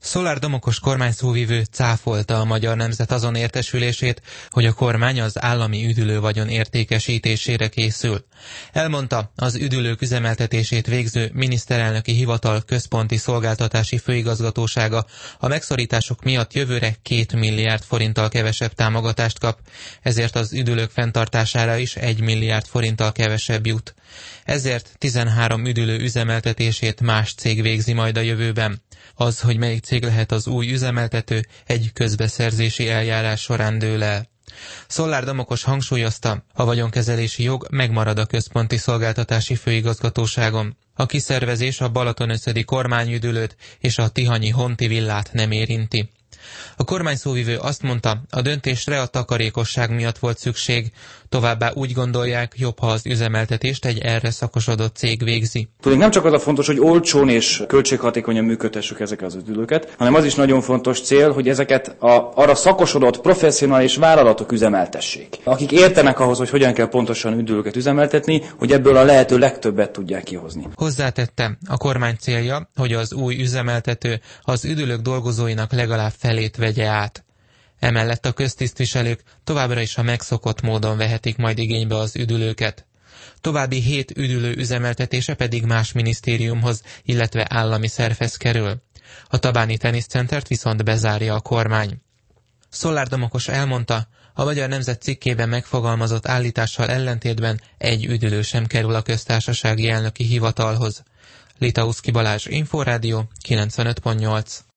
Szolár Domokos kormányszóvivő cáfolta a Magyar Nemzet azon értesülését, hogy a kormány az állami üdülővagyon értékesítésére készül. Elmondta, az üdülők üzemeltetését végző miniszterelnöki hivatal központi szolgáltatási főigazgatósága a megszorítások miatt jövőre 2 milliárd forinttal kevesebb támogatást kap, ezért az üdülők fenntartására is 1 milliárd forinttal kevesebb jut. Ezért 13 üdülő üzemeltetését más cég végzi majd a jövőben. Az, hogy melyik cég lehet az új üzemeltető, egy közbeszerzési eljárás során dől el. Szolár Domokos hangsúlyozta, a vagyonkezelési jog megmarad a központi szolgáltatási főigazgatóságon. A kiszervezés a Balatonöszödi kormányüdülőt és a tihanyi Honti villát nem érinti. A kormányszóvivő azt mondta, a döntésre a takarékosság miatt volt szükség, továbbá úgy gondolják, jobb, ha az üzemeltetést egy erre szakosodott cég végzi. Tudjuk, nem csak az a fontos, hogy olcsón és költséghatékonyan működtessük ezeket az üdülőket, hanem az is nagyon fontos cél, hogy ezeket arra szakosodott professzionális vállalatok üzemeltessék. Akik értenek ahhoz, hogy hogyan kell pontosan üdülőket üzemeltetni, hogy ebből a lehető legtöbbet tudják kihozni. Hozzátette, a kormány célja, hogy az új üzemeltető az üdülők dolgozóinak legalább felét vegye át. Emellett a köztisztviselők továbbra is a megszokott módon vehetik majd igénybe az üdülőket. További 7 üdülő üzemeltetése pedig más minisztériumhoz, illetve állami szervhez kerül. A tabáni teniszcentert viszont bezárja a kormány. Szolár Domokos elmondta, a Magyar Nemzet cikkében megfogalmazott állítással ellentétben egy üdülő sem kerül a köztársasági elnöki hivatalhoz. Litauszki Balázs, Inforádió 95.8.